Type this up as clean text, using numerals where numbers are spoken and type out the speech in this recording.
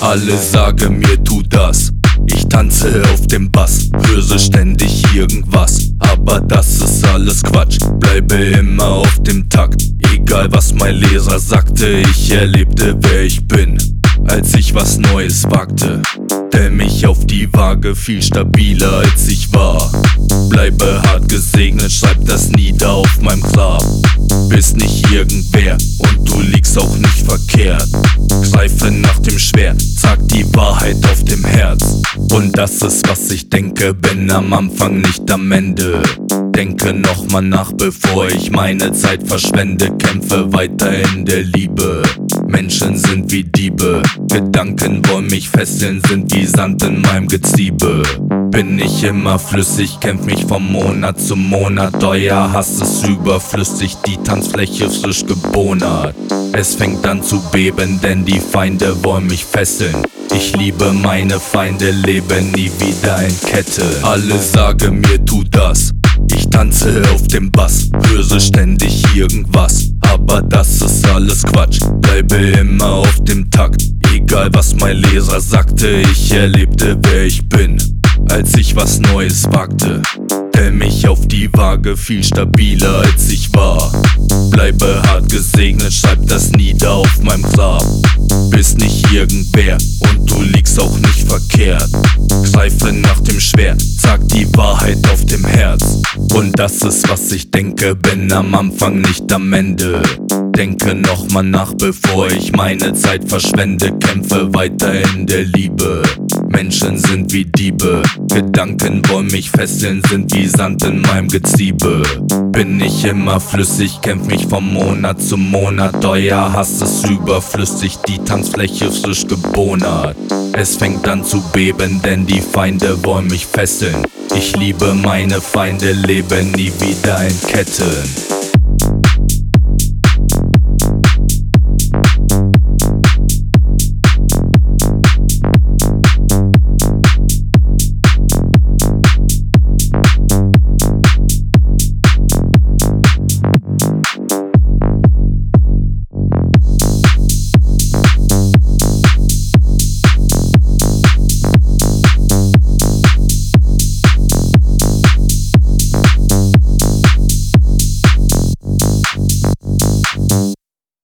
Alle sagen mir, tu das. Ich tanze auf dem Bass, höre ständig irgendwas, aber das ist alles Quatsch. Bleibe immer auf dem Takt, egal was mein Lehrer sagte. Ich erlebte, wer ich bin, als ich was Neues wagte. Stell mich auf die Waage, viel stabiler als ich war. Bleibe hart gesegnet, schreib das nieder auf meinem Grab. Bist nicht irgendwer und du liegst auch nicht verkehrt. Greife nach dem Schwert, sag die Wahrheit auf dem Herz. Und das ist, was ich denke, bin am Anfang, nicht am Ende. Denke nochmal nach, bevor ich meine Zeit verschwende. Kämpfe weiter in der Liebe. Menschen sind wie Diebe, Gedanken wollen mich fesseln, sind wie Sand in meinem Getriebe. Bin ich immer flüssig, kämpf mich von Monat zu Monat. Euer Hass ist überflüssig, die Tanzfläche frisch gebonert. Es fängt an zu beben, denn die Feinde wollen mich fesseln. Ich liebe meine Feinde, lebe nie wieder in Kette. Alle sagen mir, tu das. Ich tanze auf dem Bass, höre ständig irgendwas, aber das ist alles Quatsch. Bleibe immer auf dem Takt, egal was mein Lehrer sagte. Ich erlebte, wer ich bin, als ich was Neues wagte. Stell mich auf die Waage, viel stabiler als ich war. Bleibe hart gesegnet, schreib das nieder auf meinem Grab. Bist nicht irgendwer und du liegst auch nicht verkehrt. Greife nach dem Schwert, sag die Wahrheit auf dem Herz. Und das ist, was ich denke, bin am Anfang, nicht am Ende. Denke nochmal nach, bevor ich meine Zeit verschwende. Kämpfe weiter in der Liebe. Menschen sind wie Diebe, Gedanken wollen mich fesseln, sind wie Sand in meinem Getriebe. Bin ich immer flüssig, kämpf mich von Monat zu Monat. Euer Hass ist überflüssig, die Tanzfläche frisch gebonert. Es fängt an zu beben, denn die Feinde wollen mich fesseln. Ich liebe meine Feinde, lebe nie wieder in Ketten.